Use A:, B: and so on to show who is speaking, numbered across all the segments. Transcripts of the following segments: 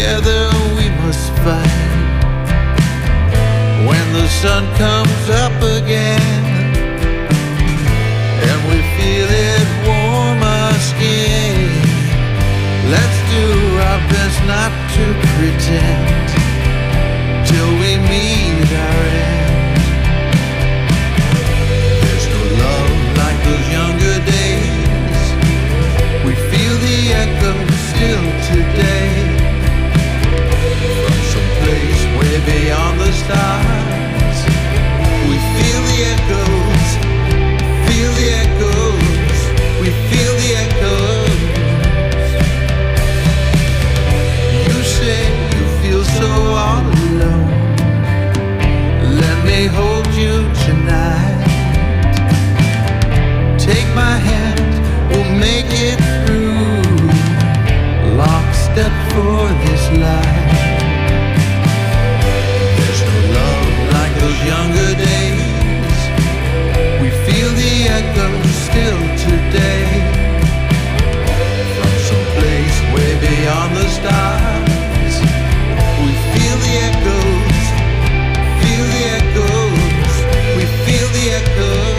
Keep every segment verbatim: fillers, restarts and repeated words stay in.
A: together we must fight. When the sun comes up again and we feel it warm our skin, let's do our best not to pretend till we meet our end. There's no love like those younger days. We feel the echo still today, from some place way beyond the stars. We feel the echoes, feel the echoes, we feel the echoes. You say you feel so all alone. Let me hold you tonight. Take my hand, we'll make it through. Lockstep for this life. There's no love like those younger days. We feel the echo still today, from some place way beyond the stars. We feel the echoes, feel the echoes, we feel the echoes.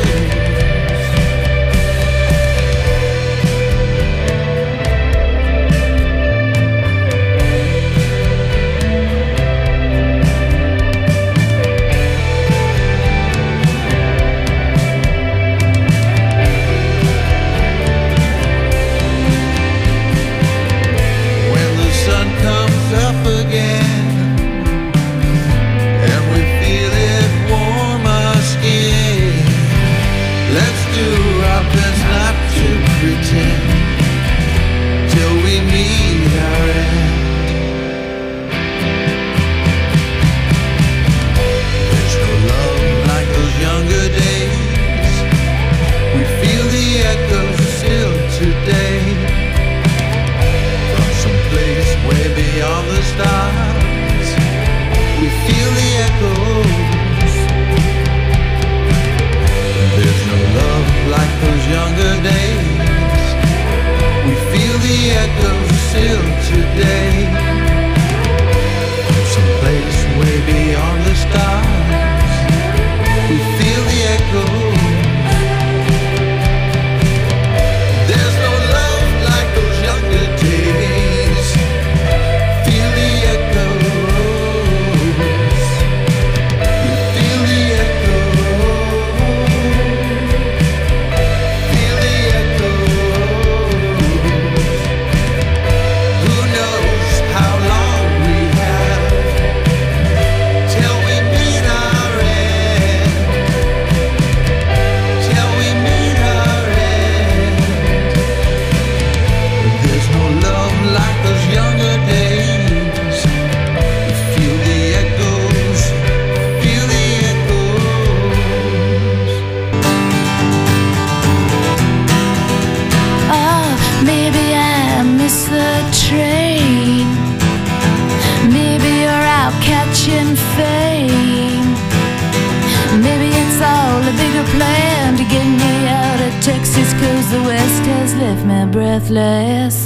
B: Breathless.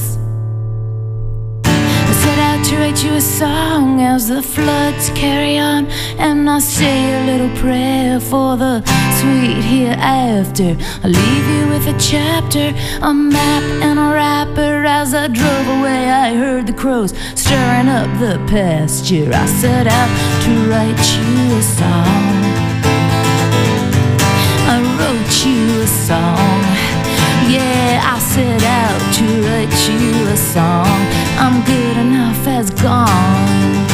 B: I set out to write you a song as the floods carry on, and I say a little prayer for the sweet hereafter. I leave you with a chapter, a map and a wrapper. As I drove away I heard the crows stirring up the pasture. I set out to write you a song. I wrote you a song. Yeah, I set out to write you a song. I'm good enough as gone.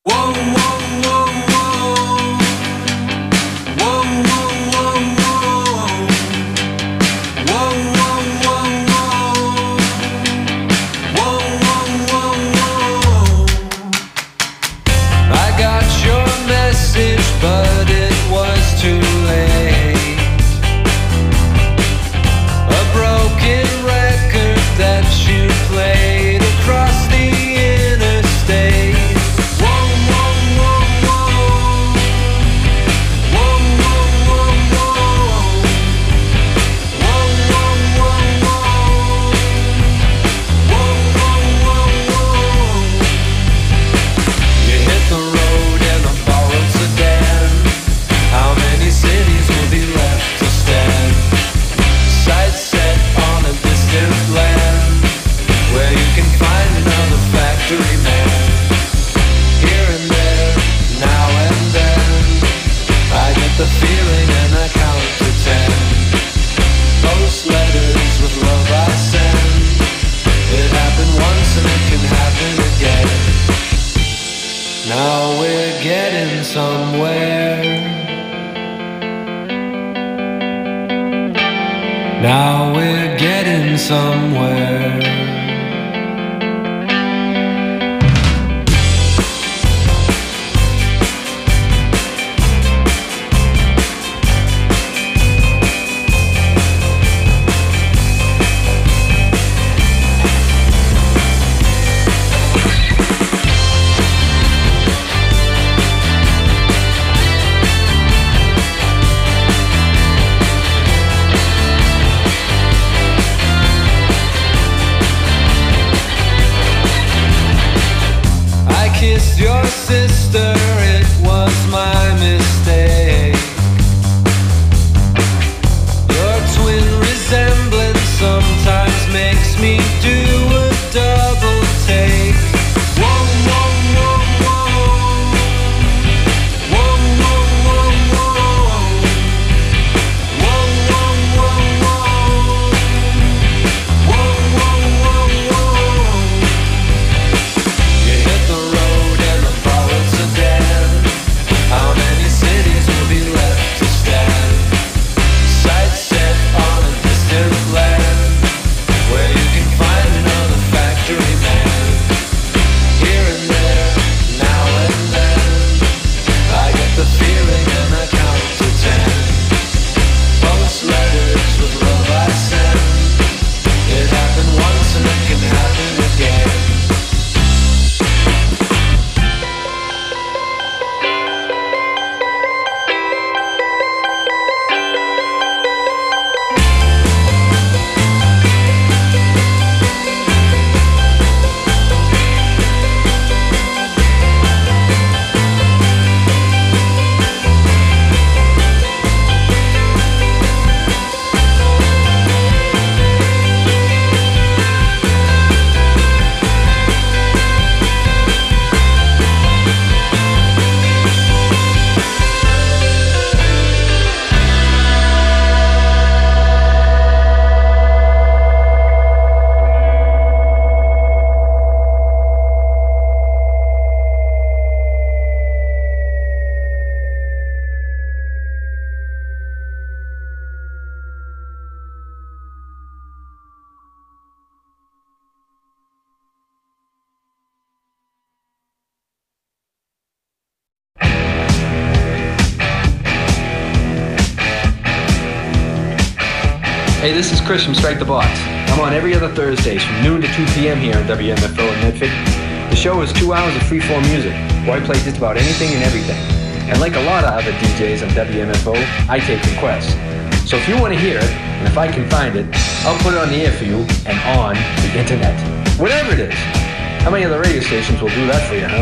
C: Hey, this is Chris from Strike the Box. I'm on every other Thursdays from noon to two p.m. here on W M F O in Medford. The show is two hours of free-form music, where I play just about anything and everything. And like a lot of other D Js on W M F O, I take requests. So if you want to hear it, and if I can find it, I'll put it on the air for you and on the internet. Whatever it is. How many other radio stations will do that for you,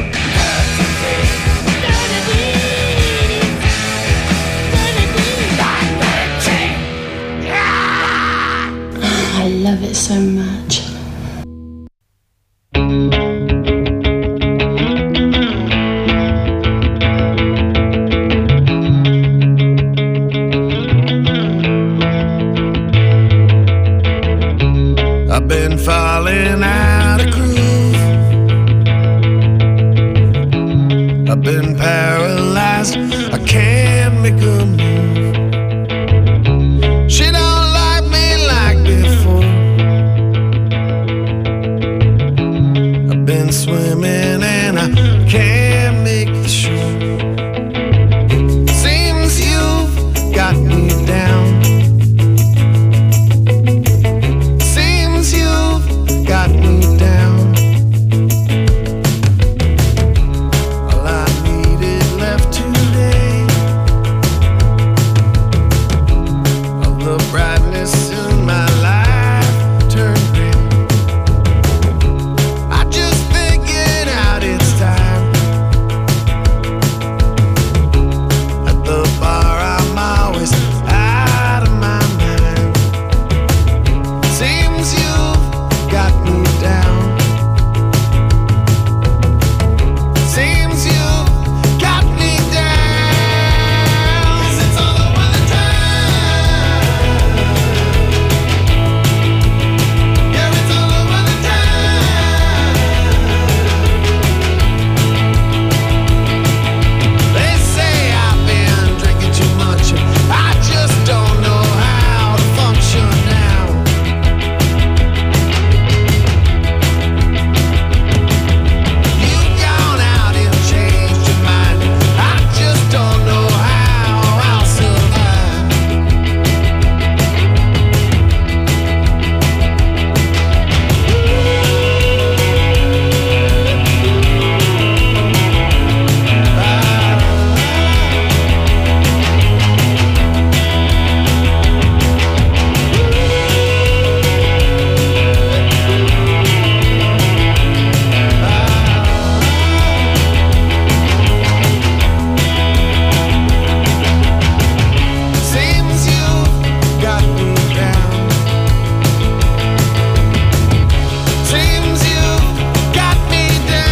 C: huh?
D: I love it so much.
A: I've been falling out of groove. I've been paralyzed, I can't make a move. She don't like me like before. I've been swimming and I can't make the shore. Seems you've got me down. Seems you've got me down. All I needed left today, all the brightness in my life turned gray. I just figured out it's time. At the bar I'm always out of my mind. Seems you've got me down. Seems you've got me down. 'Cause it's all over the town. Yeah, it's all over the town. They say I've been drinking too much. I just don't know how to function now. You've gone out and changed your mind. I just don't know how I'll survive. 'Seems you've got me down. Seems you've got me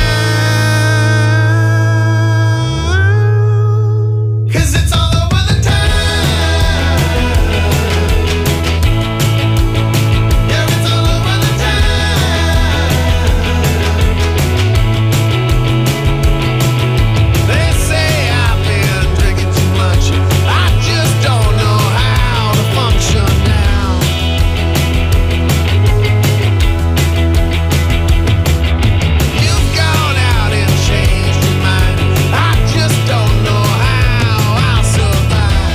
A: down. 'Cause it's all over the town. Yeah, it's all over the town. They say I've been drinking too much. I just don't know how to function now. You've gone out and changed your mind. I just don't know how I'll survive.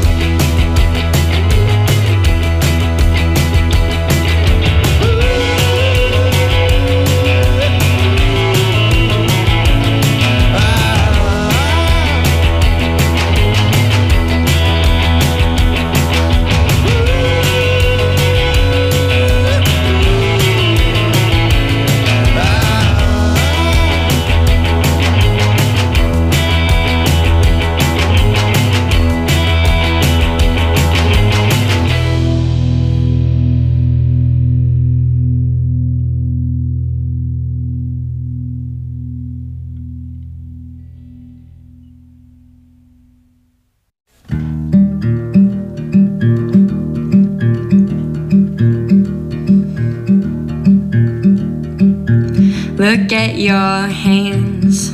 E: Look at your hands,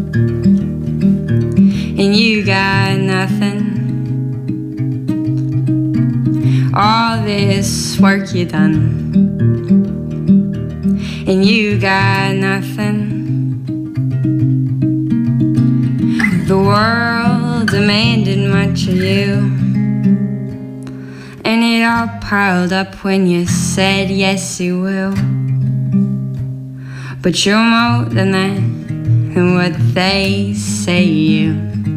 E: and you got nothing. All this work you done, and you got nothing. The world demanded much of you, and it all piled up when you said yes you will. But you're more than that, and what they say you.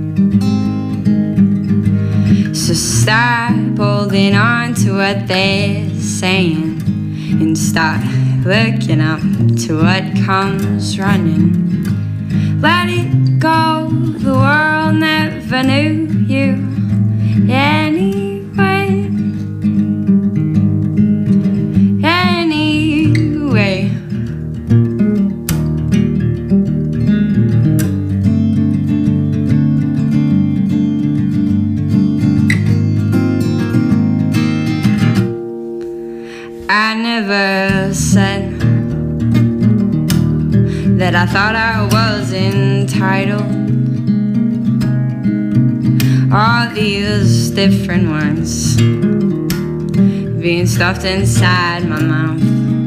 E: So stop holding on to what they're saying and start looking up to what comes running. Let it go, the world never knew you anyway. Anyway. I never said that I thought I was entitled all these different words being stuffed inside my mouth.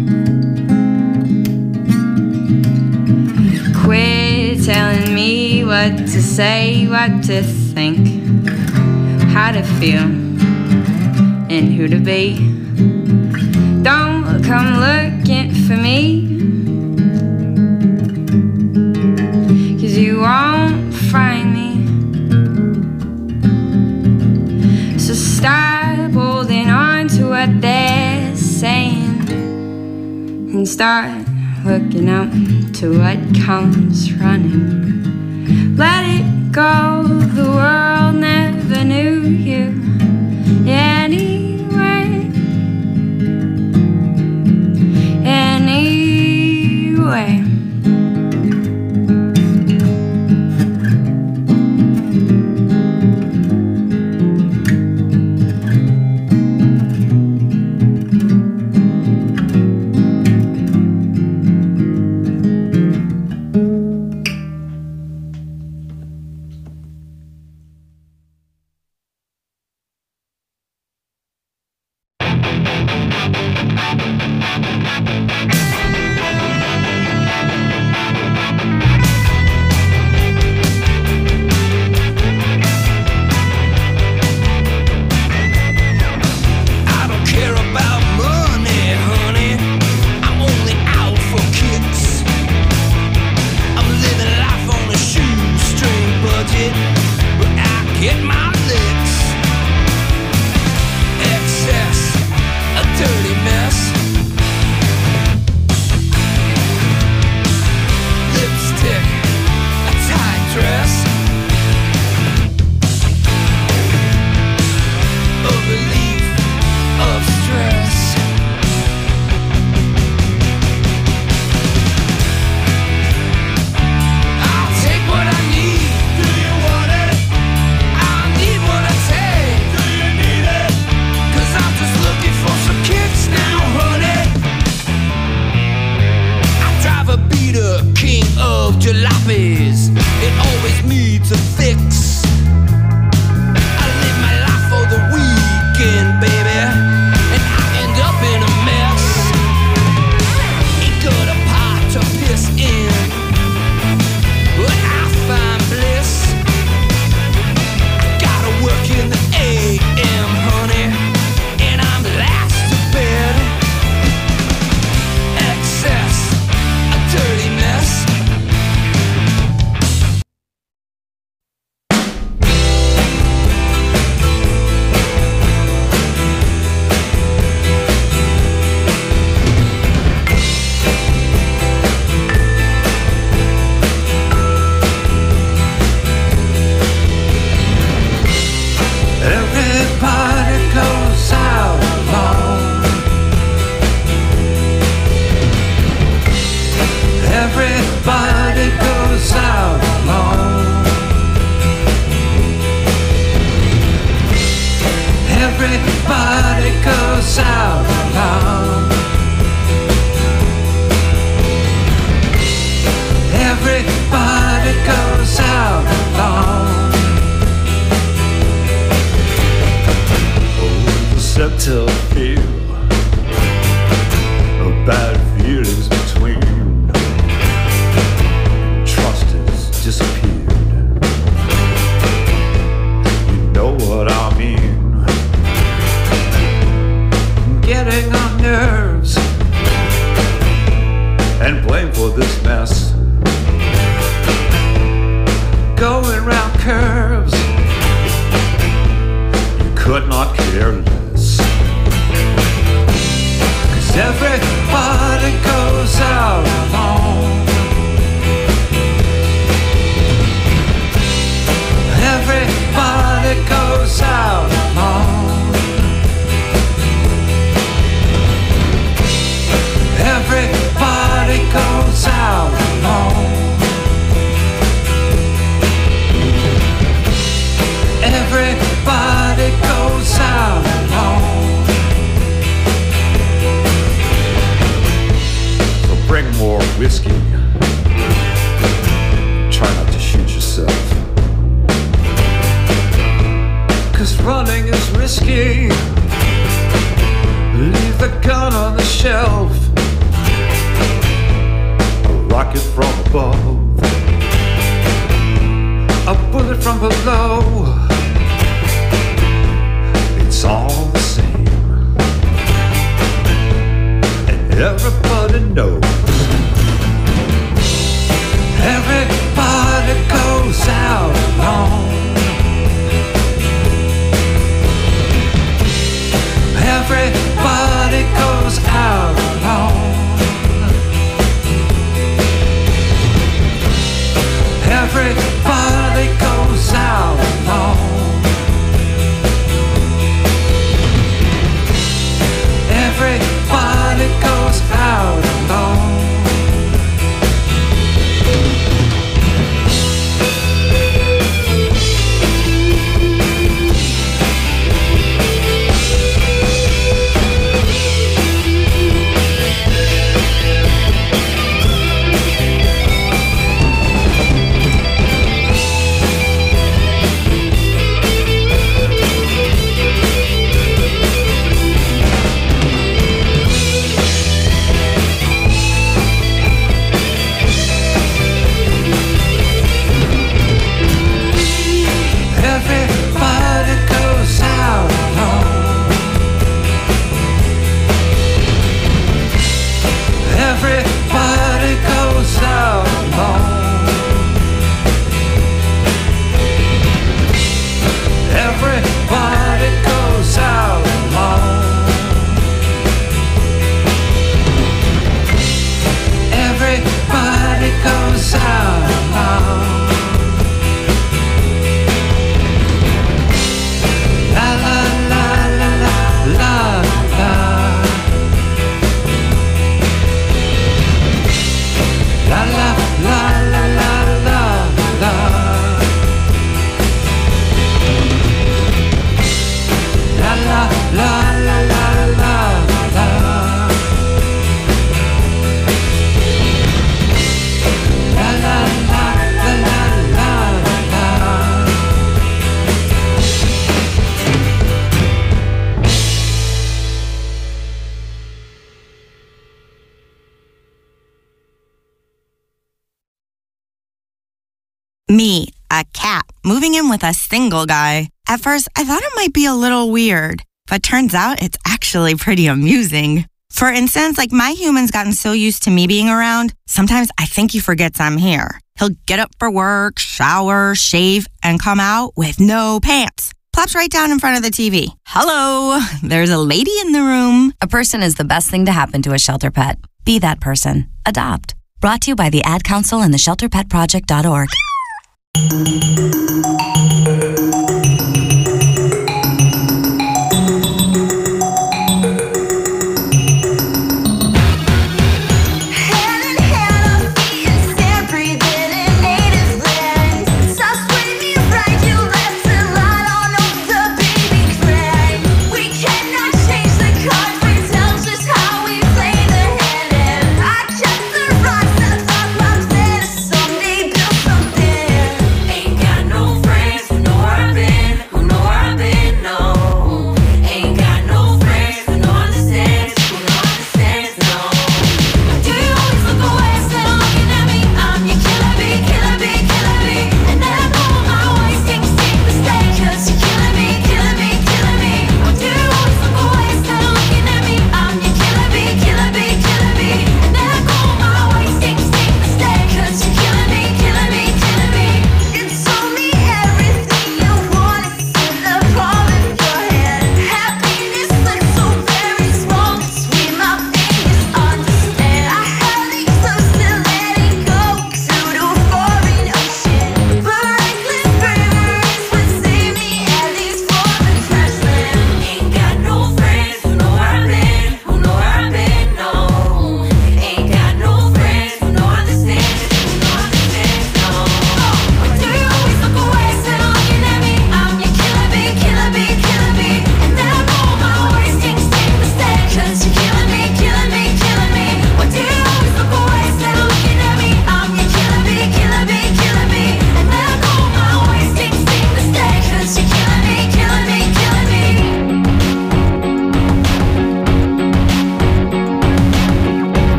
E: Quit telling me what to say, what to think, how to feel, and who to be. Don't come looking for me, 'cause you won't find me. So stop holding on to what they're saying and start looking up to what comes running. Let it go, the world never knew you anyway. Anyway.
A: from below, it's all the same, and everybody knows. Everybody goes out alone. Everybody goes out alone. Everybody goes out alone. Everybody goes out alone.
F: Me, a cat, moving in with a single guy. At first, I thought it might be a little weird, but turns out it's actually pretty amusing. For instance, like my human's gotten so used to me being around, sometimes I think he forgets I'm here. He'll get up for work, shower, shave, and come out with no pants. Plops right down in front of the T V. Hello, there's a lady in the room.
G: A person is the best thing to happen to a shelter pet. Be that person. Adopt. Brought to you by the Ad Council and the shelter pet project dot org.
H: Ain't got no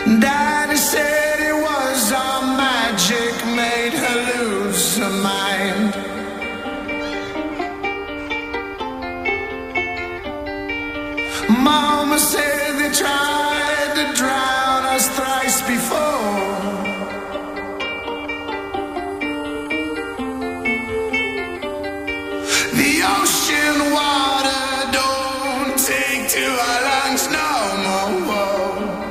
A: Daddy said it was our magic made her lose her mind. Mama said they tried to drown us thrice before. The ocean water don't take to our lungs no more.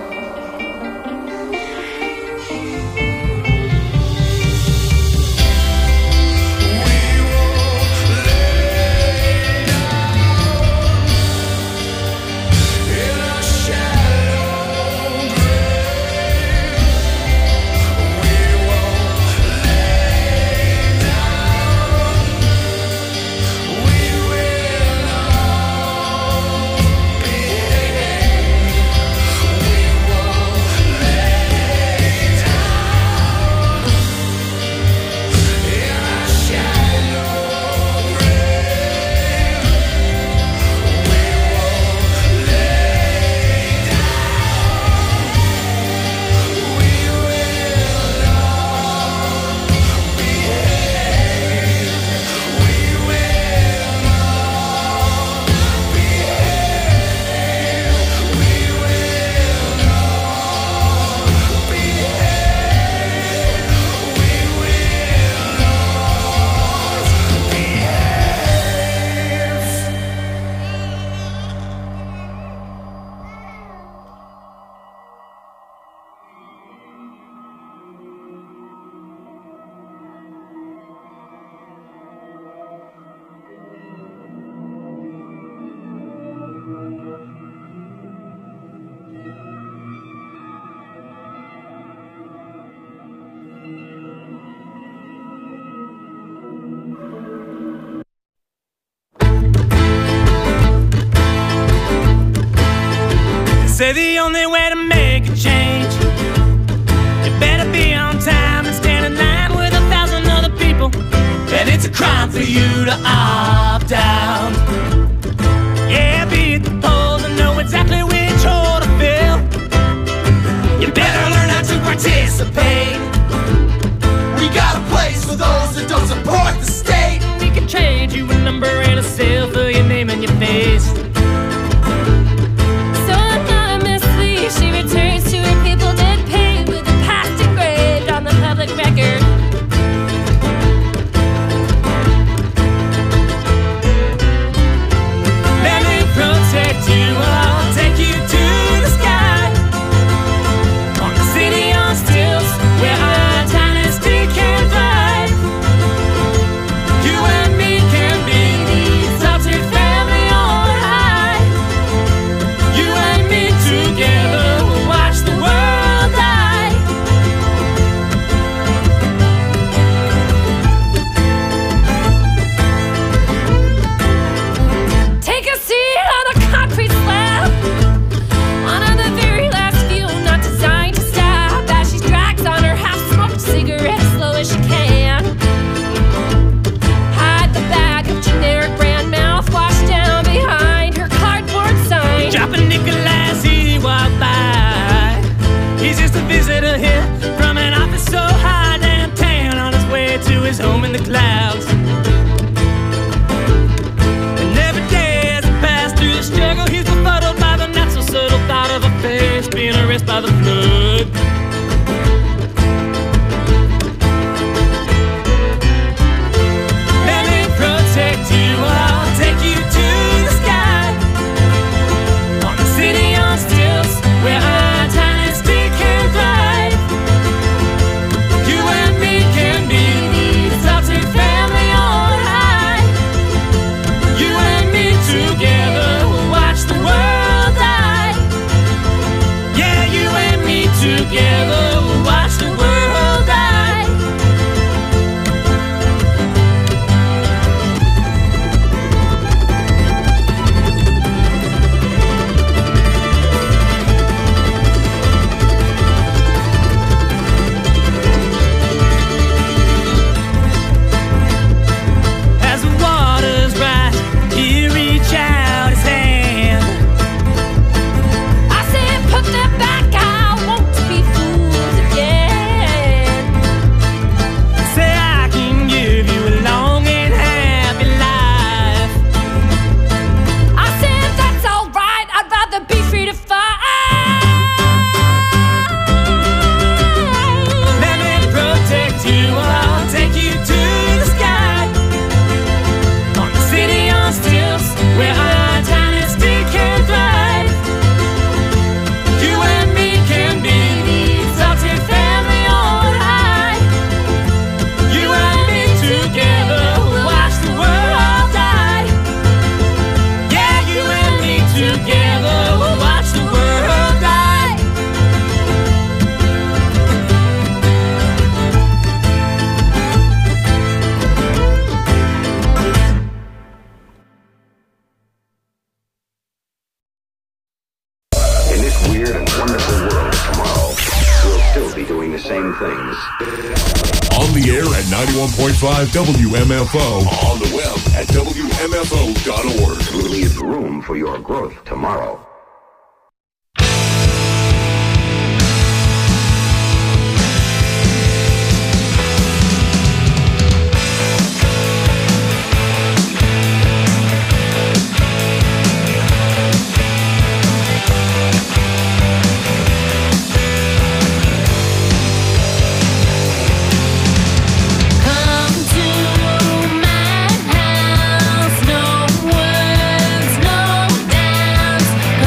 H: Say the only way to make a change, you better be on time and stand in line with a thousand other people. And it's a crime for you to opt out. Yeah, be at the polls and know exactly which hole to fill. You better learn how to participate. We got a place for those that don't support the state. We can trade you a number and a seal for your name and your face.
B: She returns to her people dead paid with the past engraved on the public record.
H: Let me protect you, I'll take you to the sky. On the city on stilts, where our dynasty can thrive. You and me can be the adopted family on high. You and me together. Visitor here from an office so high downtown, on his way to his home in the clouds. And every day as he passed through the struggle, he's befuddled by the not so subtle thought of a face being erased by the flood. Let me protect you, I'll take you to the sky. On the city on stilts, where our dynasty can thrive. You and me can be the adopted family on high. You and me together will watch the world die. Yeah, you and me
I: this weird and wonderful world of tomorrow, we'll still be doing the same things.
J: On the air at ninety-one point five W M F O. On the web at W M F O dot org.
I: We'll leave room for your growth tomorrow.
B: Come to my house, no words, no dance.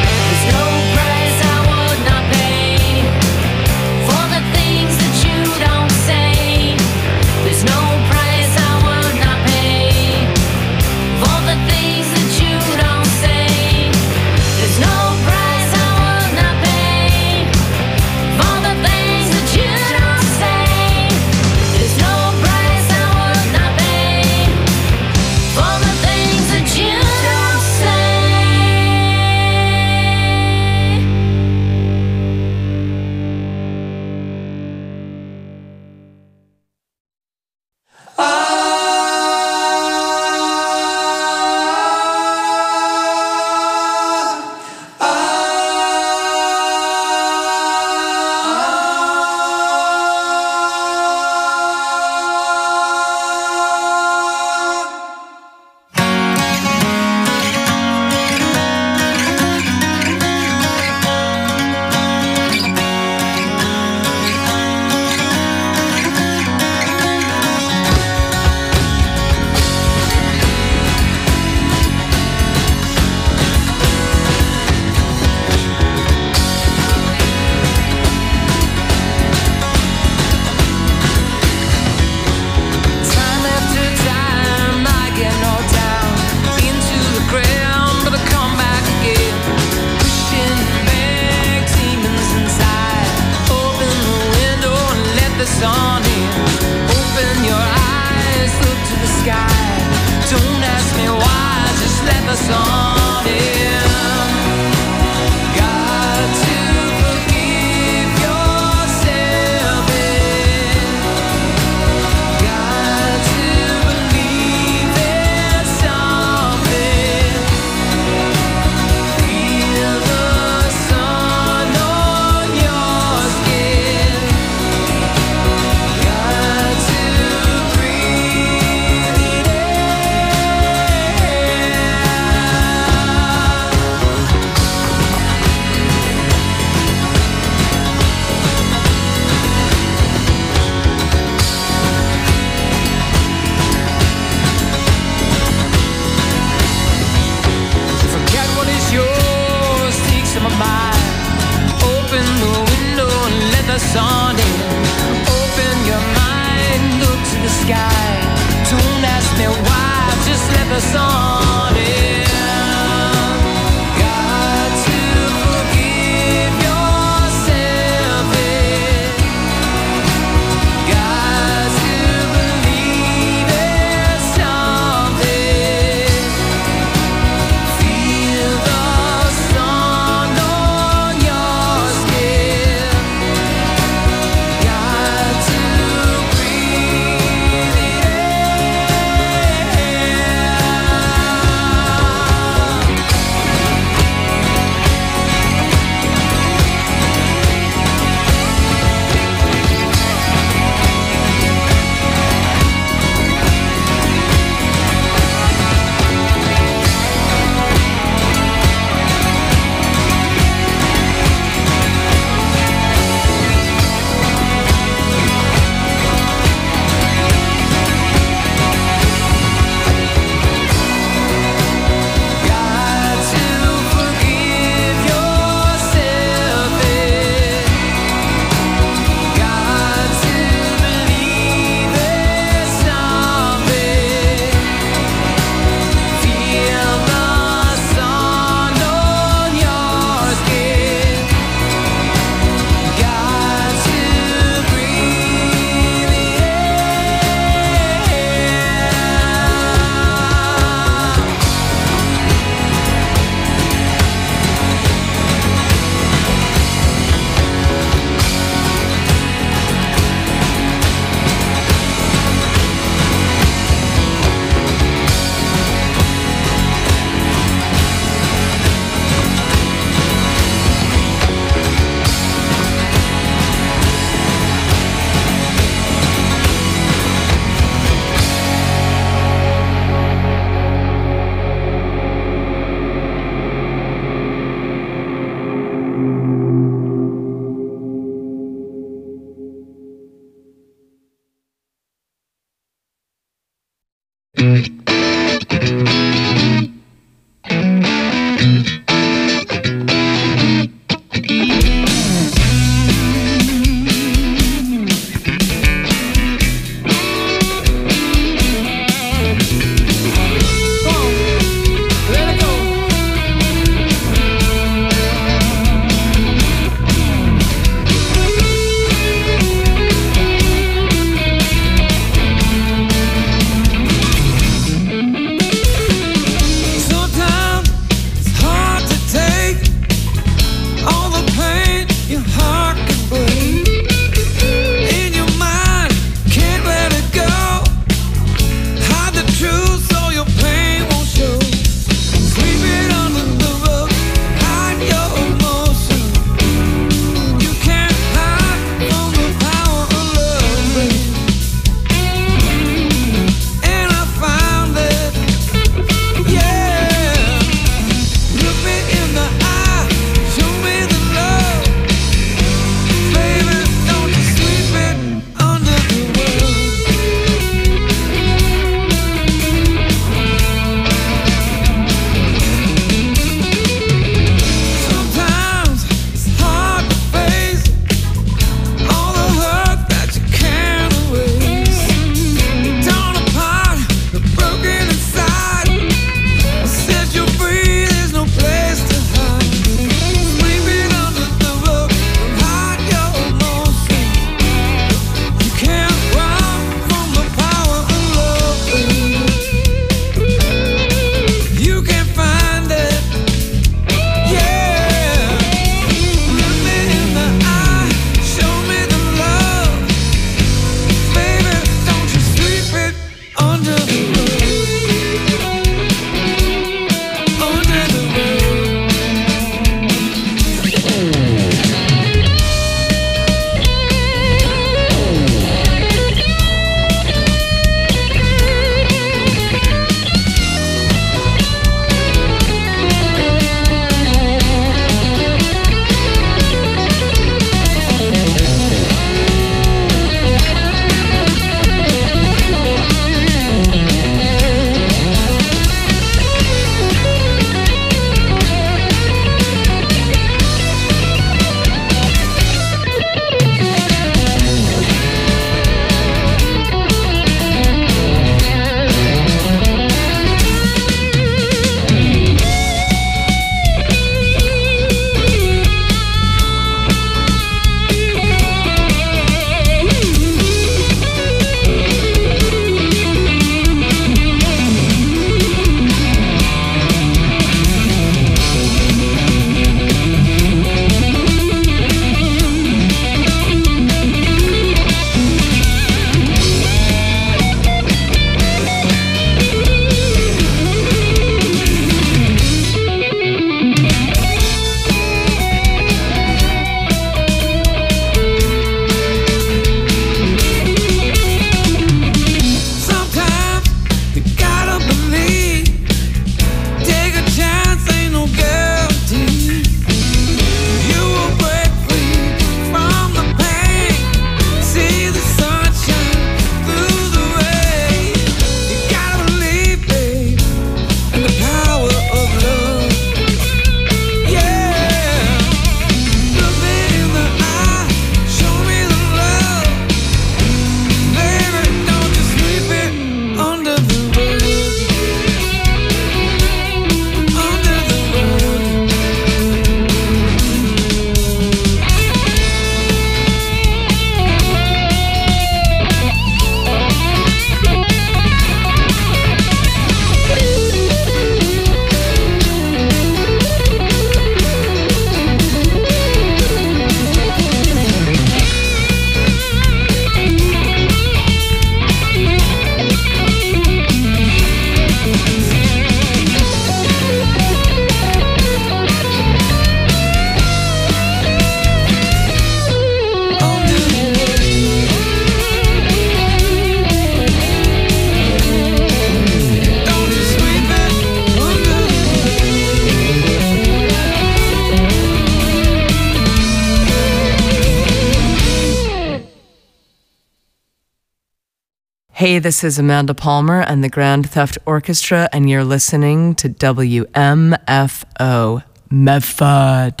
K: Hey, this is Amanda Palmer and the Grand Theft Orchestra, and you're listening to W M F O Medford.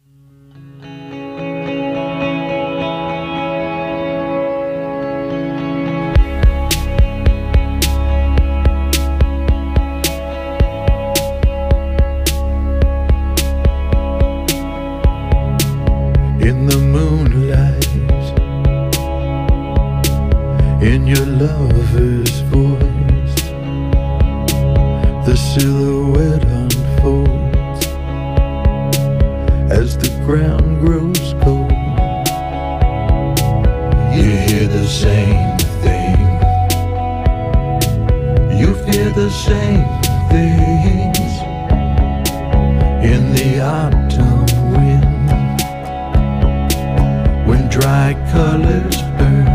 A: In the moonlight, in your lover's voice, the silhouette unfolds as the ground grows cold. You hear the same thing, you fear the same things in the autumn wind, when dry colors burn.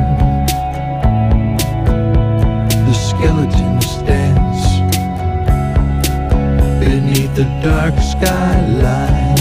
A: Skeletons dance beneath the dark skyline.